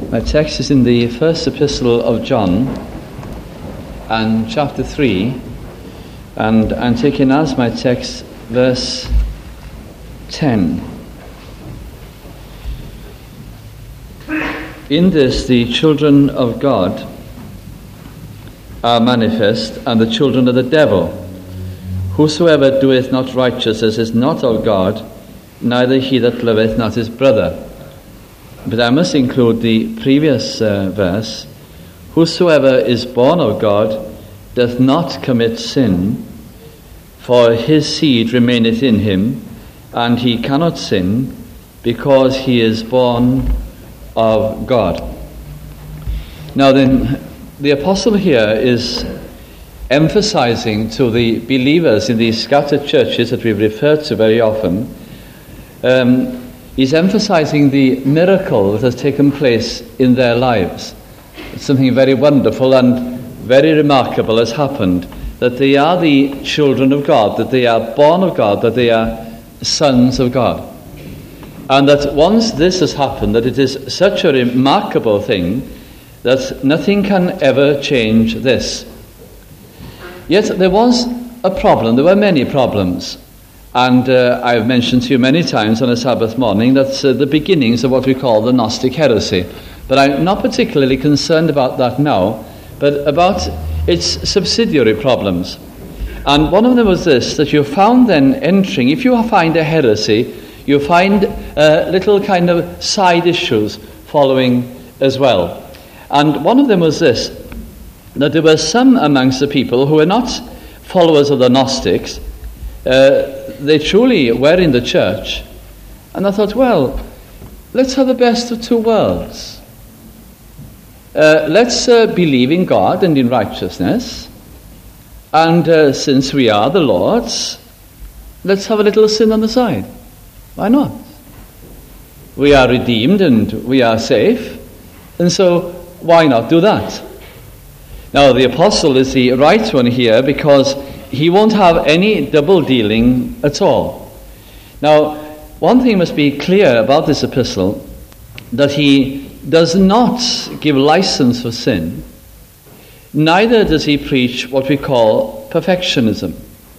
My text is in the first epistle of John and chapter 3, and I'm taking as my text verse 10. In this the children of God are manifest, and the children of the devil. Whosoever doeth not righteousness is not of God, neither he that loveth not his brother. But I must include the previous verse. Whosoever is born of God doth not commit sin, for his seed remaineth in him, and he cannot sin, because he is born of God. Now then, the apostle here is emphasizing to the believers in these scattered churches that we've referred to very often, he's emphasizing the miracle that has taken place in their lives. It's something very wonderful and very remarkable has happened, that they are the children of God, that they are born of God, that they are sons of God. And that once this has happened, that it is such a remarkable thing that nothing can ever change this. Yet there was a problem, there were many problems. And I've mentioned to you many times on a Sabbath morning that's the beginnings of what we call the Gnostic heresy. But I'm not particularly concerned about that now, but about its subsidiary problems. And one of them was this, that you found then entering, if you find a heresy, you find little kind of side issues following as well. And one of them was this, that there were some amongst the people who were not followers of the Gnostics. They truly were in the church, and I thought, well, let's have the best of two worlds. Let's believe in God and in righteousness, and since we are the Lord's, let's have a little sin on the side. Why not? We are redeemed and we are safe, and so why not do that? Now the apostle is the right one here, because he won't have any double dealing at all. Now, one thing must be clear about this epistle, that he does not give license for sin, neither does he preach what we call perfectionism.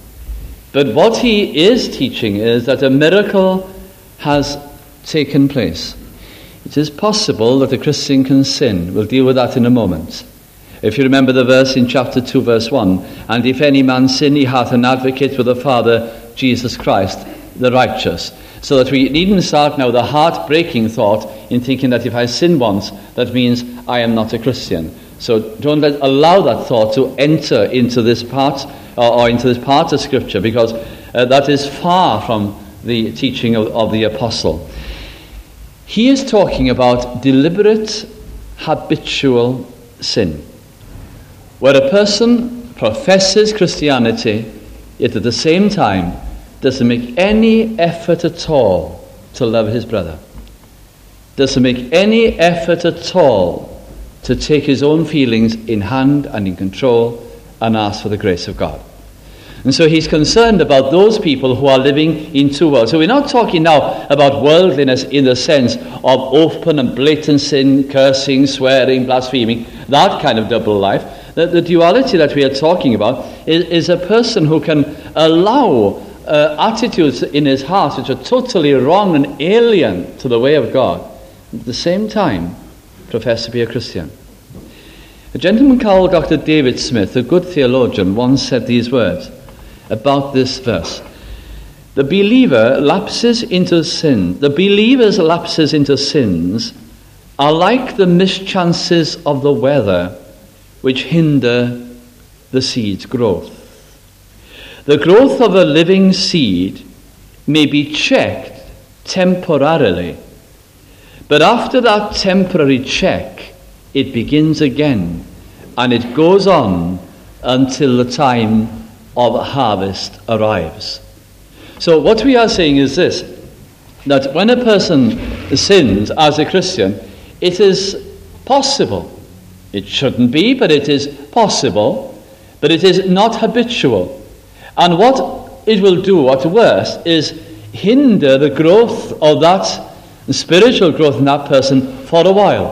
But what he is teaching is that a miracle has taken place. It is possible that a Christian can sin. We'll deal with that in a moment. If you remember the verse in chapter 2, verse 1, and if any man sin, he hath an advocate with the Father, Jesus Christ, the righteous. So that we needn't start now the heart-breaking thought in thinking that if I sin once, that means I am not a Christian. So don't allow that thought to enter into this part, or into this part of Scripture, because that is far from the teaching of the apostle. He is talking about deliberate, habitual sin, where a person professes Christianity, yet at the same time doesn't make any effort at all to love his brother. Doesn't make any effort at all to take his own feelings in hand and in control and ask for the grace of God. And so he's concerned about those people who are living in two worlds. So we're not talking now about worldliness in the sense of open and blatant sin, cursing, swearing, blaspheming, that kind of double life. The duality that we are talking about is a person who can allow attitudes in his heart which are totally wrong and alien to the way of God, at the same time profess to be a Christian. A gentleman called Dr. David Smith, a good theologian, once said these words about this verse. The believer's lapses into sins are like the mischances of the weather, which hinder the seed's growth. The growth of a living seed may be checked temporarily, but after that temporary check, it begins again, and it goes on until the time of harvest arrives. So what we are saying is this, that when a person sins as a Christian, it is possible. It shouldn't be, but it is possible, but it is not habitual. And what it will do, at worst, is hinder the growth of that spiritual growth in that person for a while.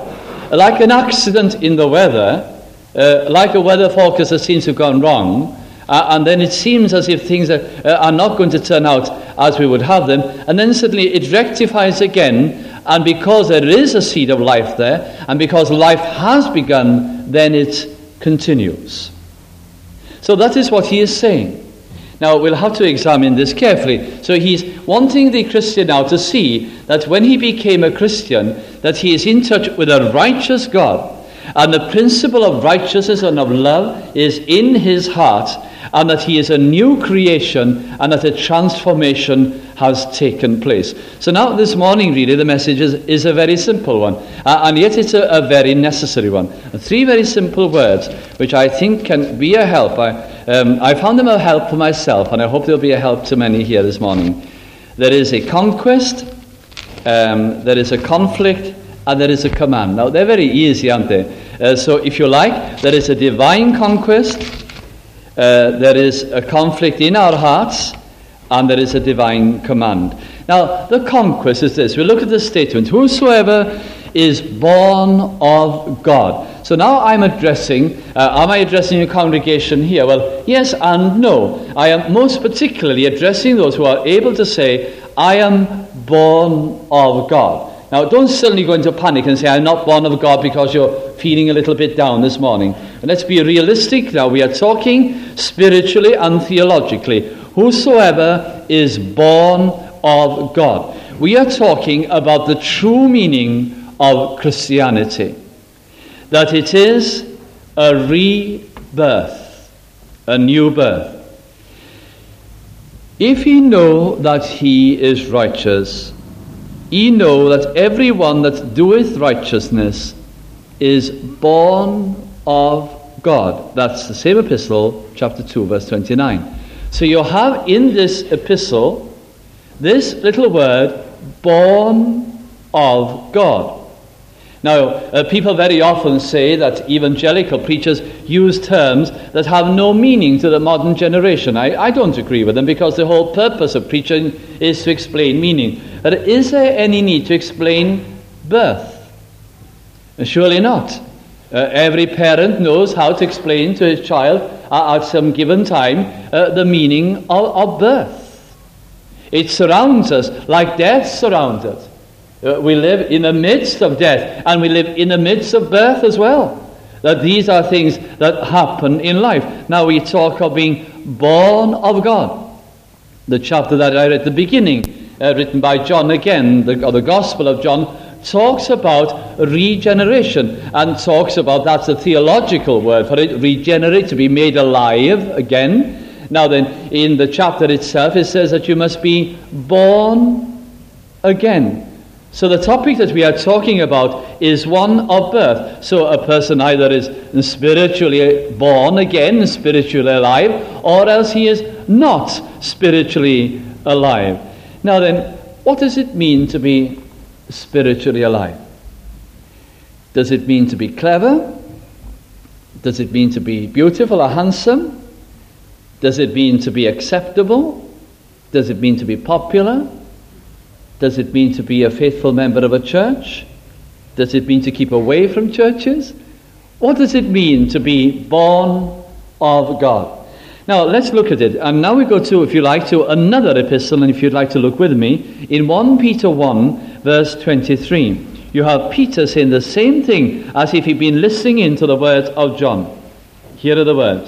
like an accident in the weather, like a weather forecast that seems to have gone wrong, and then it seems as if things are not going to turn out as we would have them, and then suddenly it rectifies again, and because there is a seed of life there, and because life has begun, then it continues. So that is what he is saying. Now, we'll have to examine this carefully. So he's wanting the Christian now to see that when he became a Christian, that he is in touch with a righteous God, and the principle of righteousness and of love is in his heart, and that he is a new creation, and that a transformation has taken place. So now this morning, really, the message is a very simple one, and yet it's a very necessary one. 3 very simple words, which I think can be a help. I found them a help for myself, and I hope they'll be a help to many here this morning. There is a conquest, there is a conflict, and there is a command. Now, they're very easy, aren't they? So if you like, there is a divine conquest, there is a conflict in our hearts, and there is a divine command. Now, the conquest is this. We look at the statement, whosoever is born of God. So now am I addressing a congregation here? Well, yes and no. I am most particularly addressing those who are able to say, I am born of God. Now, don't suddenly go into panic and say, I'm not born of God, because you're feeling a little bit down this morning. But let's be realistic now. We are talking spiritually and theologically. Whosoever is born of God. We are talking about the true meaning of Christianity. That it is a rebirth, a new birth. If ye know that he is righteous, ye know that everyone that doeth righteousness is born of God. That's the same epistle, chapter 2, verse 29. So you have in this epistle this little word, born of God. Now, people very often say that evangelical preachers use terms that have no meaning to the modern generation. I don't agree with them, because the whole purpose of preaching is to explain meaning. But is there any need to explain birth? Surely not. Every parent knows how to explain to his child at some given time the meaning of birth. It surrounds us like death surrounds us. We live in the midst of death, and we live in the midst of birth as well. That these are things that happen in life. Now we talk of being born of God. The chapter that I read at the beginning, written by John again, the Gospel of John, talks about regeneration, and talks about, that's a theological word for it, regenerate, to be made alive again. Now then, in the chapter itself, it says that you must be born again. So the topic that we are talking about is one of birth. So a person either is spiritually born again, spiritually alive, or else he is not spiritually alive. Now then, what does it mean to be spiritually alive? Does it mean to be clever? Does it mean to be beautiful or handsome? Does it mean to be acceptable? Does it mean to be popular? Does it mean to be a faithful member of a church? Does it mean to keep away from churches? What does it mean to be born of God? Now, let's look at it. And now we go to, if you like, to another epistle, and if you'd like to look with me, in 1 Peter 1, verse 23. You have Peter saying the same thing as if he'd been listening into the words of John. Here are the words.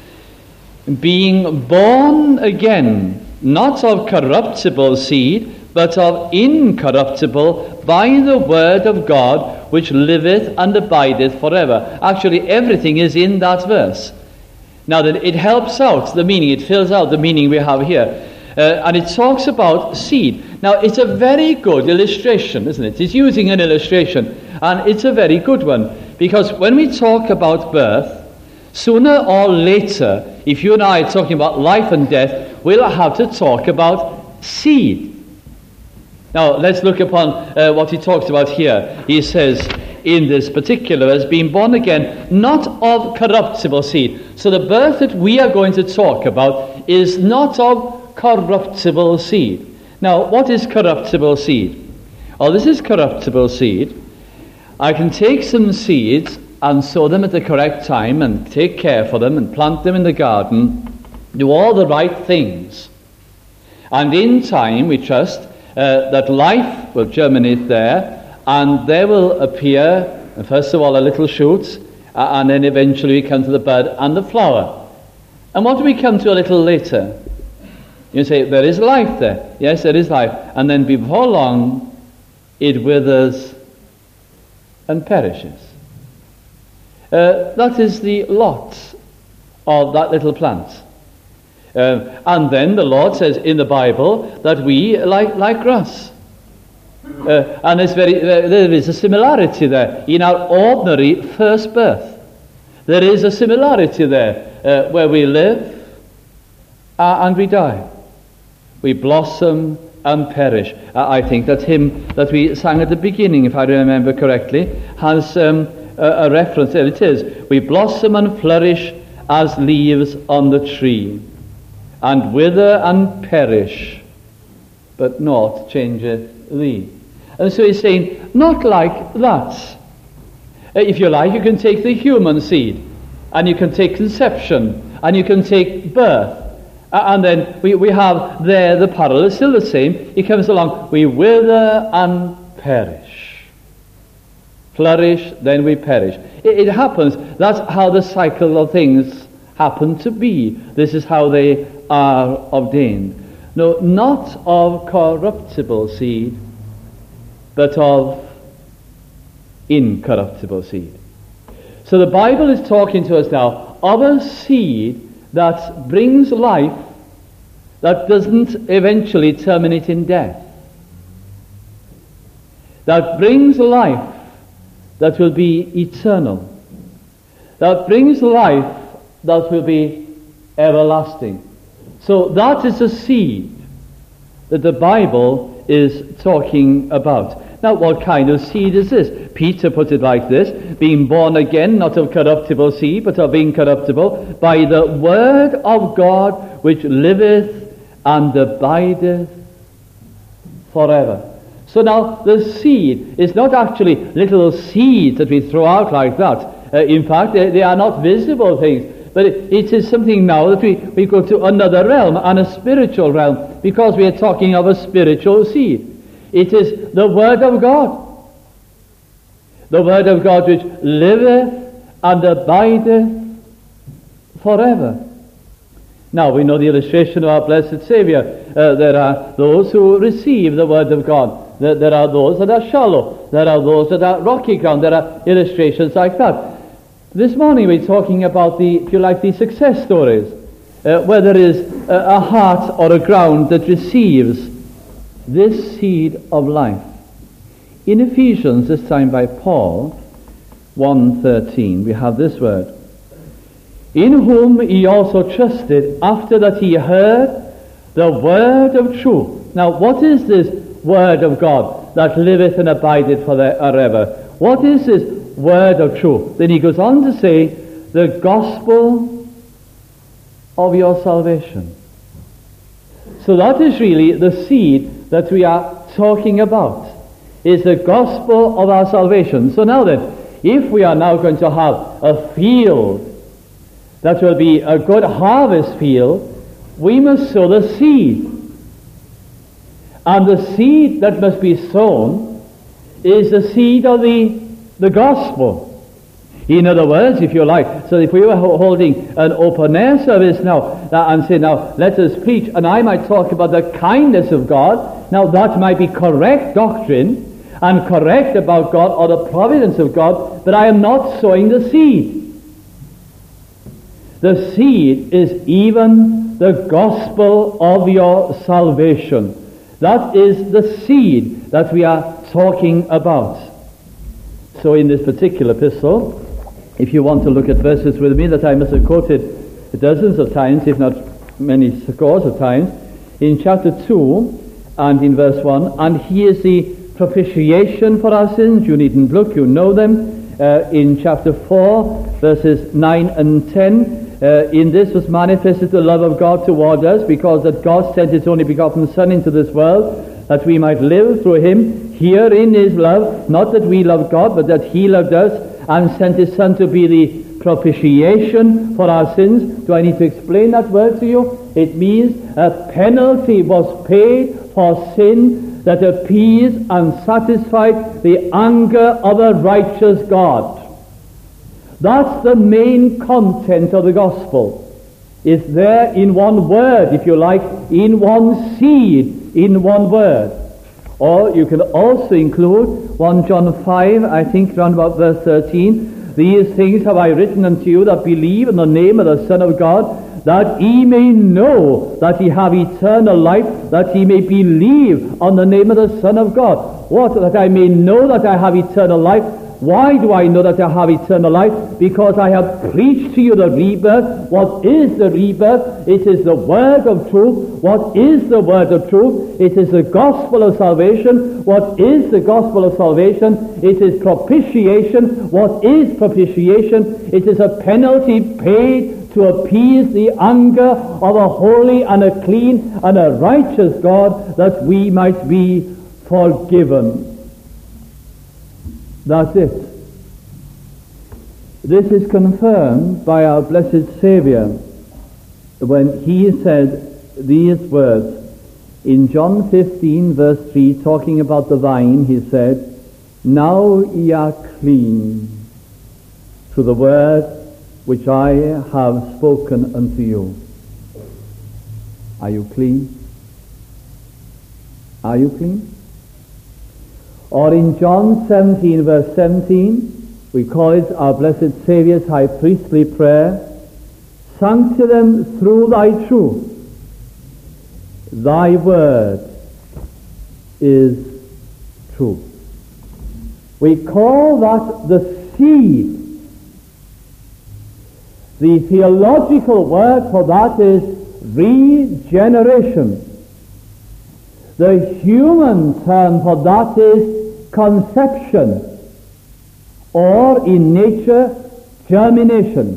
Being born again, not of corruptible seed, but of incorruptible, by the word of God, which liveth and abideth forever. Actually, everything is in that verse. Now, then, it helps out the meaning, it fills out the meaning we have here. And it talks about seed. Now, it's a very good illustration, isn't it? It's using an illustration, and it's a very good one. Because when we talk about birth, sooner or later, if you and I are talking about life and death, we'll have to talk about seed. Now, let's look upon what he talks about here. He says, in this particular, as being born again, not of corruptible seed. So the birth that we are going to talk about is not of corruptible seed. Now, what is corruptible seed? Oh, this is corruptible seed. I can take some seeds and sow them at the correct time and take care for them and plant them in the garden, do all the right things. And in time, we trust that life will germinate there, and there will appear, first of all, a little shoot, and then eventually we come to the bud and the flower. And what do we come to a little later? You say, there is life there. Yes, there is life. And then before long, it withers and perishes. That is the lot of that little plant. And then the Lord says in the Bible that we like grass. And there is a similarity there in our ordinary first birth. There is a similarity there where we live and we die. We blossom and perish. I think that hymn that we sang at the beginning, if I remember correctly, has a reference. There it is. We blossom and flourish as leaves on the tree, and wither and perish, but naught changeth thee. And so he's saying, not like that. If you like, you can take the human seed, and you can take conception, and you can take birth, and then we have there the parallel is still the same. He comes along, we wither and perish. Flourish, then we perish. It happens. That's how the cycle of things happen to be. This is how they are ordained. No, not of corruptible seed, but of incorruptible seed. So the Bible is talking to us now of a seed that brings life, that doesn't eventually terminate in death. That brings life that will be eternal. That brings life that will be everlasting. So that is a seed that the Bible is talking about. Now, what kind of seed is this? Peter put it like this: being born again, not of corruptible seed, but of incorruptible, by the word of God, which liveth and abideth forever. So now, the seed is not actually little seeds that we throw out like that. In fact, they are not visible things. But it is something now that we go to another realm, and a spiritual realm, because we are talking of a spiritual seed. It is the Word of God. The Word of God which liveth and abideth forever. Now we know the illustration of our blessed Saviour. There are those who receive the Word of God. There are those that are shallow. There are those that are rocky ground. There are illustrations like that. This morning we're talking about the success stories, where there is a heart or a ground that receives this seed of life. In Ephesians, this time by Paul, 1:13, we have this word: in whom he also trusted after that he heard the word of truth. Now, what is this word of God that liveth and abideth forever? What is this word of truth? Then he goes on to say, the gospel of your salvation. So that is really the seed that we are talking about, is the gospel of our salvation. So now then, if we are now going to have a field that will be a good harvest field, we must sow the seed. And the seed that must be sown is the seed of the gospel. In other words, if you like, so if we were holding an open-air service now, and say, now, let us preach, and I might talk about the kindness of God, now that might be correct doctrine, and correct about God, or the providence of God, but I am not sowing the seed. The seed is even the gospel of your salvation. That is the seed that we are talking about. So in this particular epistle, if you want to look at verses with me that I must have quoted dozens of times, if not many scores of times, in chapter 2 and in verse 1, and he is the propitiation for our sins. You needn't look, you know them. In chapter 4, verses 9 and 10, in this was manifested the love of God toward us, because that God sent his only begotten Son into this world, that we might live through him here in his love, not that we love God, but that he loved us and sent his Son to be the propitiation for our sins. Do I need to explain that word to you? It means a penalty was paid for sin that appeased and satisfied the anger of a righteous God. That's the main content of the gospel. It's there in one word, if you like, in one seed, in one word. Or you can also include 1 John 5, I think round about verse 13. These things have I written unto you that believe in the name of the Son of God, that ye may know that ye have eternal life, that ye may believe on the name of the Son of God. What? That I may know that I have eternal life. Why do I know that I have eternal life? Because I have preached to you the rebirth. What is the rebirth? It is the word of truth. What is the word of truth? It is the gospel of salvation. What is the gospel of salvation? It is propitiation. What is propitiation? It is a penalty paid to appease the anger of a holy and a clean and a righteous God, that we might be forgiven. That's it. This is confirmed by our blessed Saviour when he said these words in John 15 verse 3, talking about the vine. He said, "Now ye are clean through the word which I have spoken unto you." Are you clean? Are you clean? Or in John 17 verse 17, we call it our blessed Saviour's high priestly prayer, "Sanctify them through thy truth. Thy word is truth." We call that the seed. The theological word for that is regeneration. The human term for that is conception, or in nature, germination.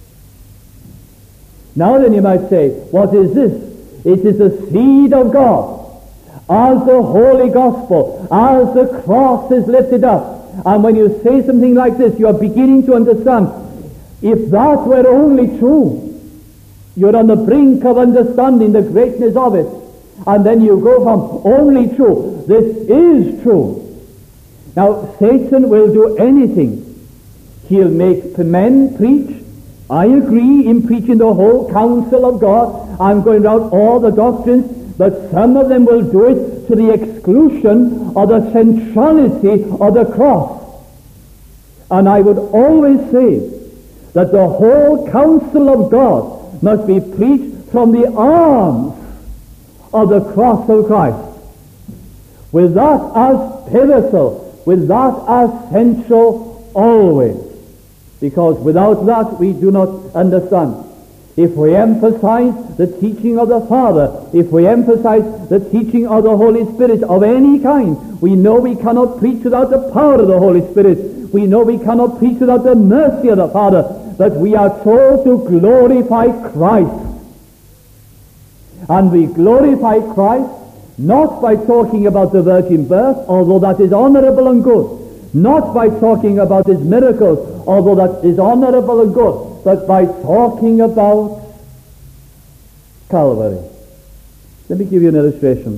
Now then you might say, what is this? It is the seed of God, as the holy gospel, as the cross is lifted up. And when you say something like this, you are beginning to understand. If that were only true, you're on the brink of understanding the greatness of it. And then you go from only true, this is true. Now, Satan will do anything. He'll make men preach. I agree in preaching the whole counsel of God. I'm going out all the doctrines, but some of them will do it to the exclusion of the centrality of the cross. And I would always say that the whole counsel of God must be preached from the arms of the cross of Christ, with that as pivotal, with that as central always, because without that we do not understand. If we emphasize the teaching of the Father, if we emphasize the teaching of the Holy Spirit of any kind, we know we cannot preach without the power of the Holy Spirit. We know we cannot preach without the mercy of the Father, but we are told to glorify Christ. And we glorify Christ not by talking about the virgin birth, although that is honorable and good, not by talking about his miracles, although that is honorable and good, but by talking about Calvary. Let me give you an illustration.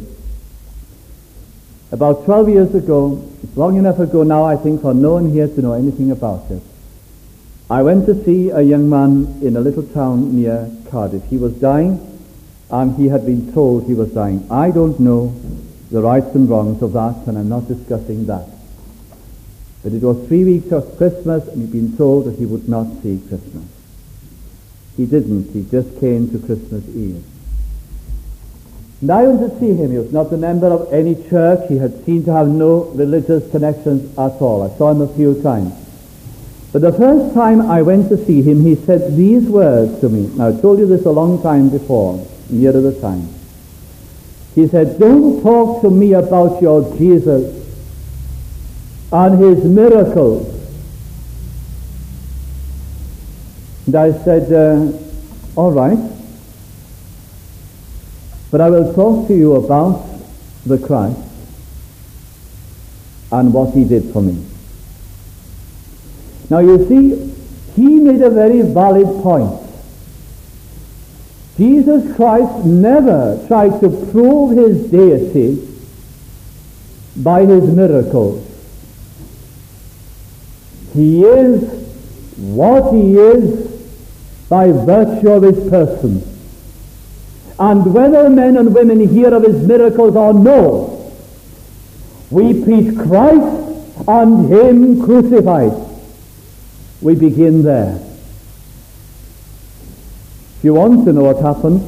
About 12 years ago, it's long enough ago now, I think, for no one here to know anything about it, I went to see a young man in a little town near Cardiff. He was dying, and he had been told he was dying. I don't know the rights and wrongs of that, and I'm not discussing that. But it was 3 weeks of Christmas, and he'd been told that he would not see Christmas. He didn't. He just came to Christmas Eve. And I went to see him. He was not a member of any church. He had seemed to have no religious connections at all. I saw him a few times. But the first time I went to see him, he said these words to me. Now, I told you this a long time before, near to the time. He said, "Don't talk to me about your Jesus and his miracles." And I said, all right, but I will talk to you about the Christ and what he did for me. Now you see, he made a very valid point. Jesus Christ never tried to prove his deity by his miracles. He is what he is by virtue of his person. And whether men and women hear of his miracles or no, we preach Christ and him crucified. We begin there. If you want to know what happened,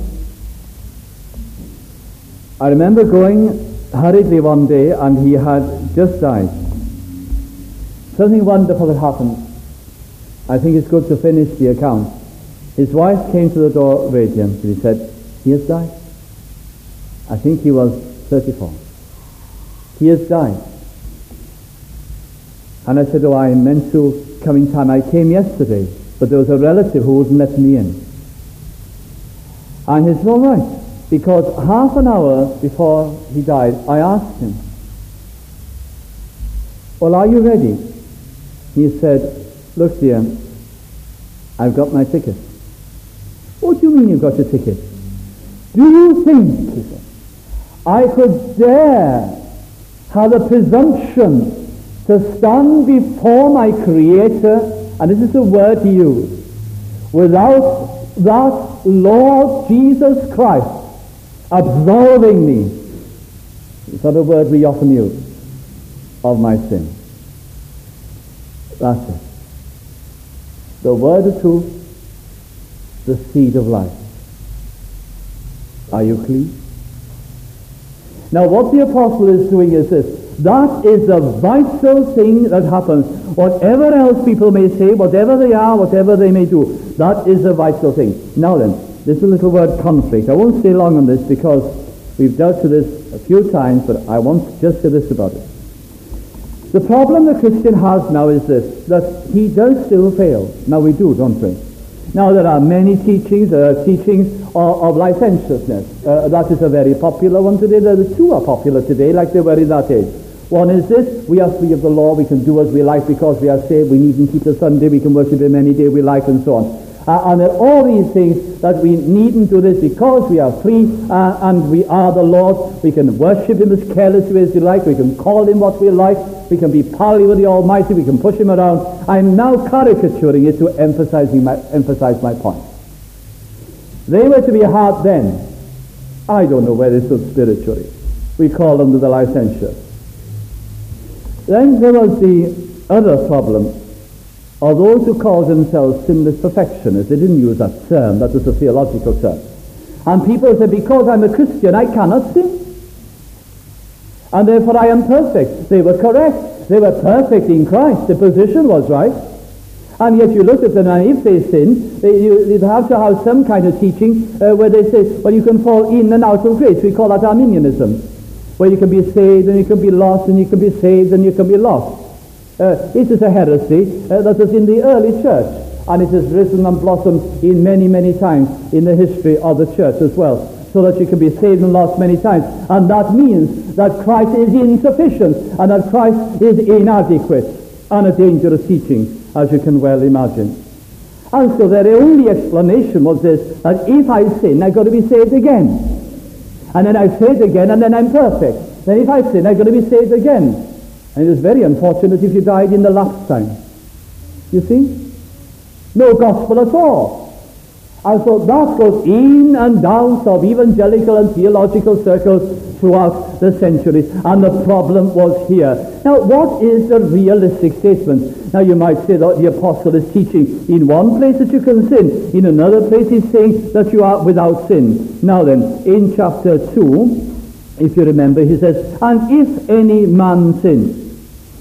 I remember going hurriedly one day and he had just died. Something wonderful had happened. I think it's good to finish the account. His wife came to the door radiant and he said, he has died. I think he was 34. He has died. And I said, oh, I meant to come in time. I came yesterday, but there was a relative who wouldn't let me in. And he said, all right, because half an hour before he died, I asked him, well, are you ready? He said, look, dear, I've got my ticket. What do you mean you've got your ticket? Do you think, he said, I could dare have the presumption to stand before my Creator, and this is the word he used, without that Lord Jesus Christ absolving me? It's not a word we often use, of my sin. That's it. The word of truth, the seed of life. Are you clean? Now what the apostle is doing is this. That is the vital thing that happens. Whatever else people may say, whatever they are, whatever they may do, that is the vital thing. Now then, this is a little word conflict. I won't stay long on this because we've dealt with this a few times, but I want to just say this about it. The problem the Christian has now is this, that he does still fail. Now we do, don't we? Now there are many teachings, of licentiousness. That is a very popular one today. The two are popular today, like they were in that age. One is this: we are free of the law, we can do as we like because we are saved, we needn't keep the Sunday, we can worship him any day we like, and so on. And there are all these things that we needn't do this because we are free and we are the Lord. We can worship him as carelessly as we like, we can call him what we like, we can be pally with the Almighty, we can push him around. I'm now caricaturing it to emphasize my point. They were to be hard then. I don't know where they stood spiritually. We call them the licentious. Then there was the other problem of those who called themselves sinless perfectionists. They didn't use that term, that was a theological term. And people said, because I'm a Christian, I cannot sin. And therefore I am perfect. They were correct. They were perfect in Christ. The position was right. And yet you look at them, and if they sin, you'd have to have some kind of teaching where they say, well, you can fall in and out of grace. We call that Arminianism, where you can be saved and you can be lost and you can be saved and you can be lost. It is a heresy that was in the early church, and it has risen and blossomed in many, many times in the history of the church as well, so that you can be saved and lost many times. And that means that Christ is insufficient and that Christ is inadequate, and a dangerous teaching, as you can well imagine. And so their only explanation was this, that if I sin, I've got to be saved again. And then I'm saved again, and then I'm perfect. Then if I sin, I've got to be saved again. And it is very unfortunate if you died in the last time. You see? No gospel at all. And so that goes in and out of evangelical and theological circles throughout the centuries. And the problem was here. Now, what is the realistic statement? Now, you might say that the apostle is teaching in one place that you can sin. In another place he's saying that you are without sin. Now then, in chapter 2, if you remember, he says, and if any man sin,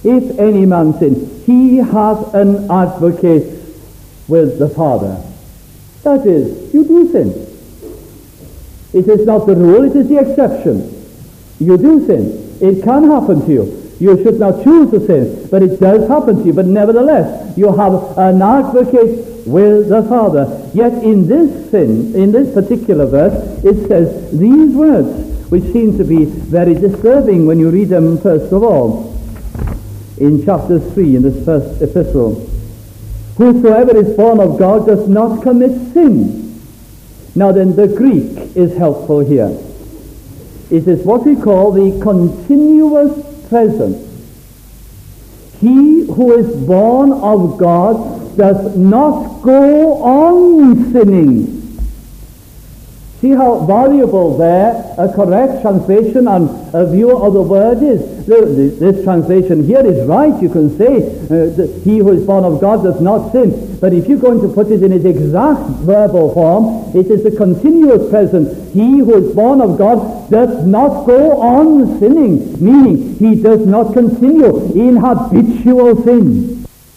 he hath an advocate with the Father. That is, you do sin. It is not the rule, it is the exception. You do sin. It can happen to you. You should not choose to sin, but it does happen to you. But nevertheless, you have an advocate with the Father. Yet in this sin, in this particular verse, it says these words, which seem to be very disturbing when you read them first of all. In chapter 3, in this first epistle, whosoever is born of God does not commit sin. Now then, the Greek is helpful here. It is what we call the continuous present. He who is born of God does not go on sinning. See how valuable there a correct translation and a view of the word is. This translation here is right. You can say that he who is born of God does not sin. But if you're going to put it in its exact verbal form, it is a continuous present. He who is born of God does not go on sinning, meaning he does not continue in habitual sin.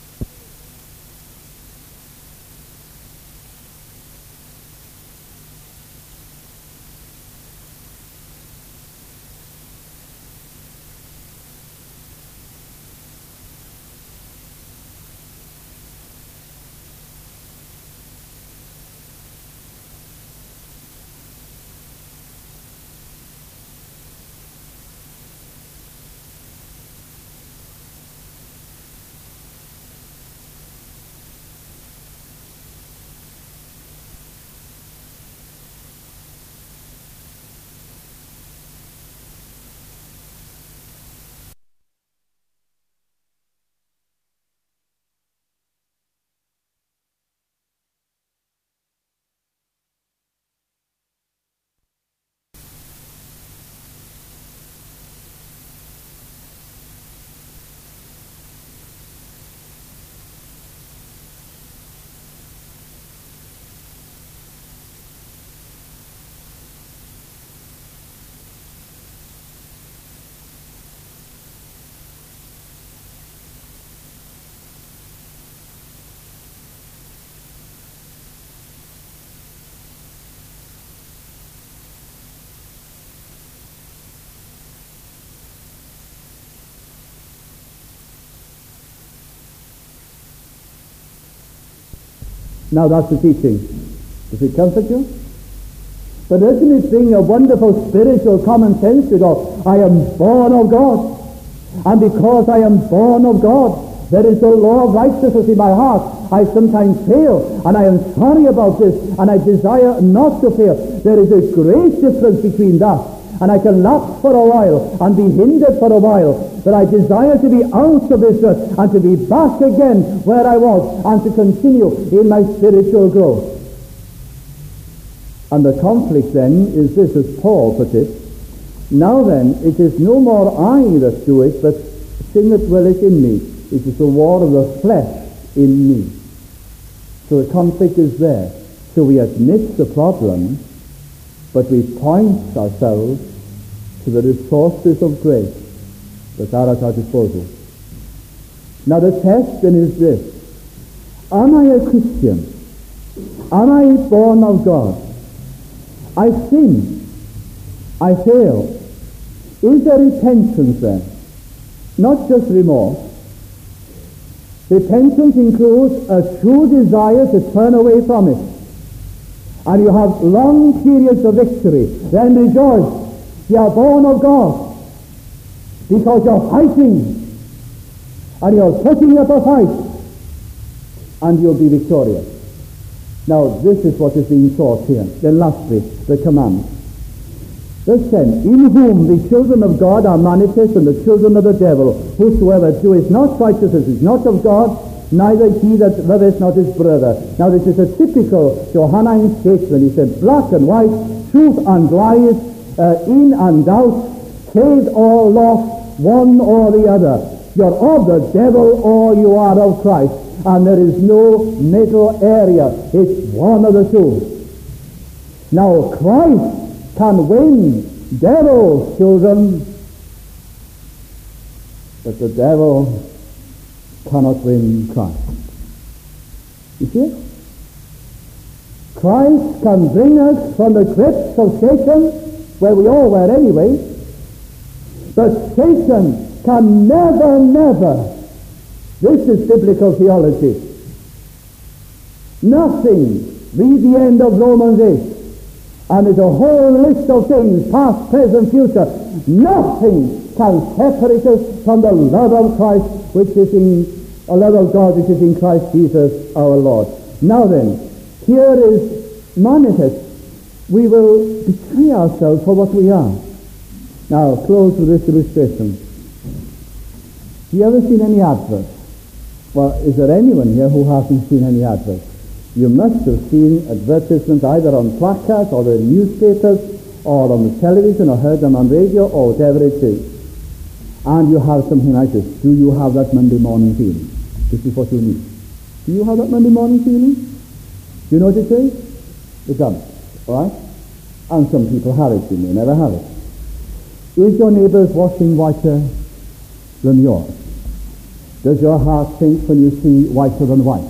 Now that's the teaching. Does it comfort you? But doesn't it bring a wonderful spiritual common sense to go, I am born of God. And because I am born of God, there is a law of righteousness in my heart. I sometimes fail, and I am sorry about this, and I desire not to fail. There is a great difference between that. And I can lapse for a while and be hindered for a while. But I desire to be out of this earth and to be back again where I was and to continue in my spiritual growth. And the conflict then is this, as Paul put it, now then, it is no more I that do it, but sin that dwelleth in me. It is the war of the flesh in me. So the conflict is there. So we admit the problem, but we point ourselves to the resources of grace that are at our disposal. Now the test then is this. Am I a Christian? Am I born of God? I sin. I fail. Is there repentance then? Not just remorse. Repentance includes a true desire to turn away from it. And you have long periods of victory. Then rejoice. You are born of God. Because you're fighting. And you're putting up a fight. And you'll be victorious. Now, this is what is being taught here. Then lastly, the command. Verse 10, in whom the children of God are manifest and the children of the devil. Whosoever doeth not righteousness is not of God, neither he that loveth not his brother. Now this is a typical Johannine statement. He said, black and white, truth and lies, in and out, saved or lost, one or the other. You're of the devil or you are of Christ. And there is no middle area. It's one of the two. Now Christ can win devil's children, but the devil cannot win Christ. You see? Christ can bring us from the grips of Satan, where we all were anyway, but Satan can never, this is biblical theology, nothing, read the end of Romans 8, And there's a whole list of things, past, present, future. Nothing can separate us from the love of Christ, which is in a love of God, which is in Christ Jesus our Lord. Now then, here is manifest. We will betray ourselves for what we are. Now, close with this illustration. Have you ever seen any advert? Well, is there anyone here who hasn't seen any advert? You must have seen advertisements either on placards or the newspapers or on the television or heard them on radio or whatever it is. And you have something like this. Do you have that Monday morning feeling? This is what you need. Do you have that Monday morning feeling? Do you know what it is? It's done. All right? And some people have it. You may never have it. Is your neighbour's washing whiter than yours? Does your heart sink when you see whiter than white?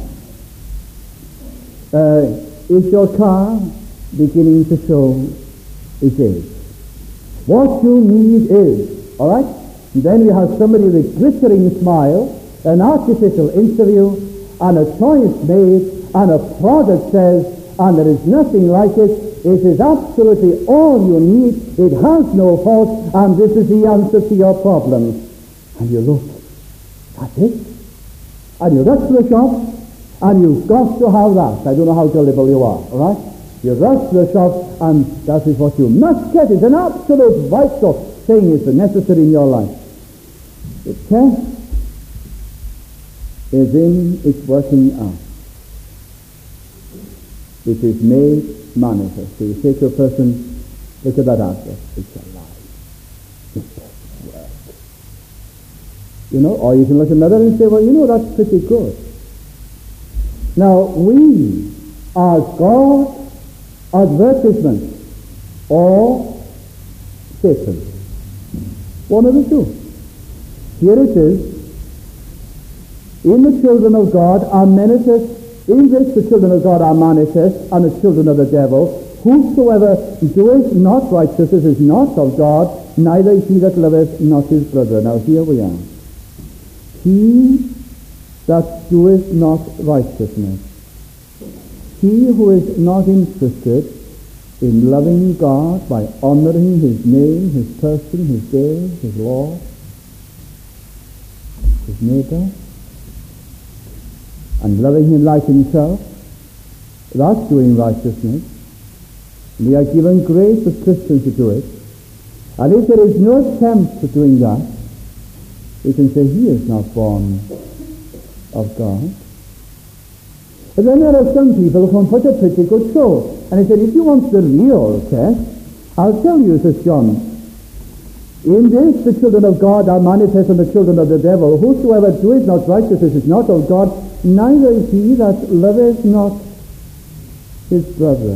Is your car beginning to show its age? What you need is, all right? And then you have somebody with a glittering smile, an artificial interview, and a choice made, and a product says, and there is nothing like it. It is absolutely all you need. It has no fault, and this is the answer to your problems. And you look, that's it. And you rush to the shop, and you've got to have that. I don't know how gullible you are, all right? You rush to the shop, and that is what you must get. It's an absolute vital thing. It's necessary in your life. The test is in its working out. It is made manifest. So you say to a person, look at that answer. It's a lie. It doesn't work. You know, or you can look at another and say, well, you know, that's pretty good. Now, we are God's advertisement or Satan. One of the two. Here it is. In the children of God are manifest. In this the children of God are manifest, and the children of the devil. Whosoever doeth not righteousness is not of God, neither is he that loveth not his brother. Now here we are. He that doeth not righteousness. He who is not interested in loving God by honoring his name, his person, his day, his law, his neighbor, and loving him like himself, that's doing righteousness. We are given grace as Christians to do it. And if there is no attempt at doing that, we can say he is not born of God. But then there are some people who can put a pretty good show. And he said, if you want the real test, I'll tell you, says John, in this the children of God are manifest and the children of the devil. Whosoever doeth not righteousness is not of God, neither is he that loveth not his brother.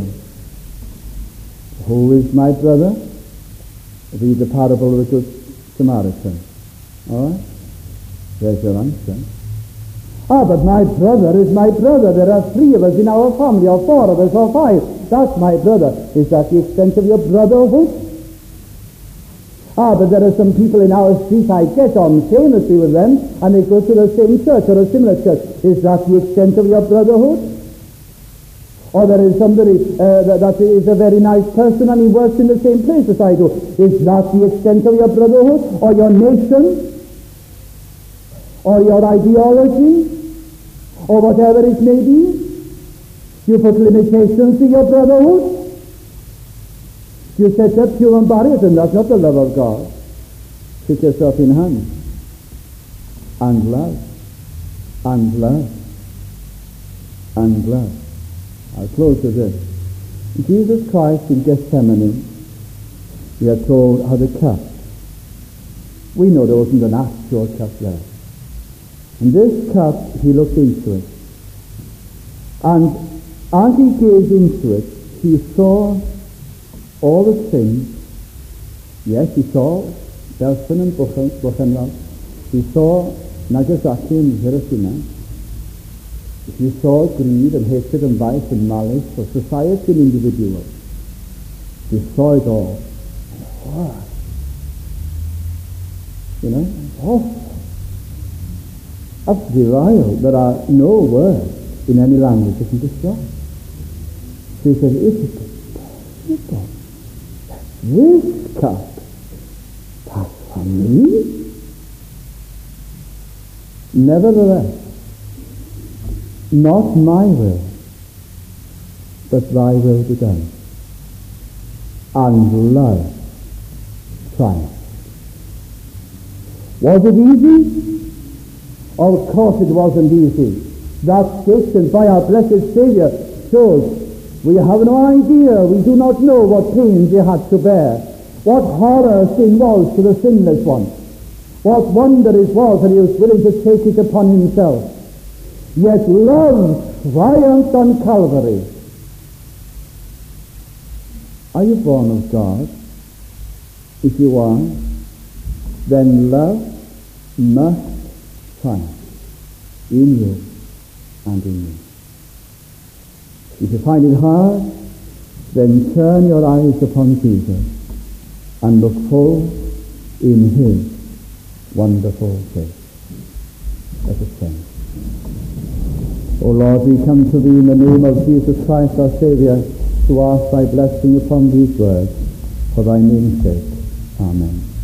Who is my brother? Read the parable of the Good Samaritan. All right? There's your answer. But my brother is my brother. There are 3 of us in our family, or 4 of us, or 5. That's my brother. Is that the extent of your brotherhood? But there are some people in our street, I get on famously with them, and they go to the same church or a similar church. Is that the extent of your brotherhood? Or there is somebody that is a very nice person and he works in the same place as I do. Is that the extent of your brotherhood? Or your nation? Or your ideology? Or whatever it may be? You put limitations to your brotherhood? You set up human barriers, and that's not the love of God. Put yourself in hand. And love. And love. And love. I'll close with this. Jesus Christ in Gethsemane, we are told, had a cup. We know there wasn't an actual cup there. And this cup, he looked into it. And as he gazed into it, he saw all the sins. Yes, he saw Belsen and Buchenwald. He saw Nagasaki and Hiroshima. He saw greed and hatred and vice and malice for society and individuals. He saw it all. What? You know, awful. Absolutely vile. There are no words in any language that can describe. So he said, is it possible? This cup pass from me. Nevertheless, not my will, but thy will be done. And love triumphed. Was it easy? Of course it wasn't easy. That statement by our blessed Saviour shows we have no idea, we do not know what pains he had to bear, what horror sin was to the sinless one, what wonder it was that he was willing to take it upon himself. Yet love triumphed on Calvary. Are you born of God? If you are, then love must triumph in you and in me. If you find it hard, then turn your eyes upon Jesus and look full in his wonderful face. Let us pray. O Lord, we come to thee in the name of Jesus Christ our Saviour to ask thy blessing upon these words for thy name's sake. Amen.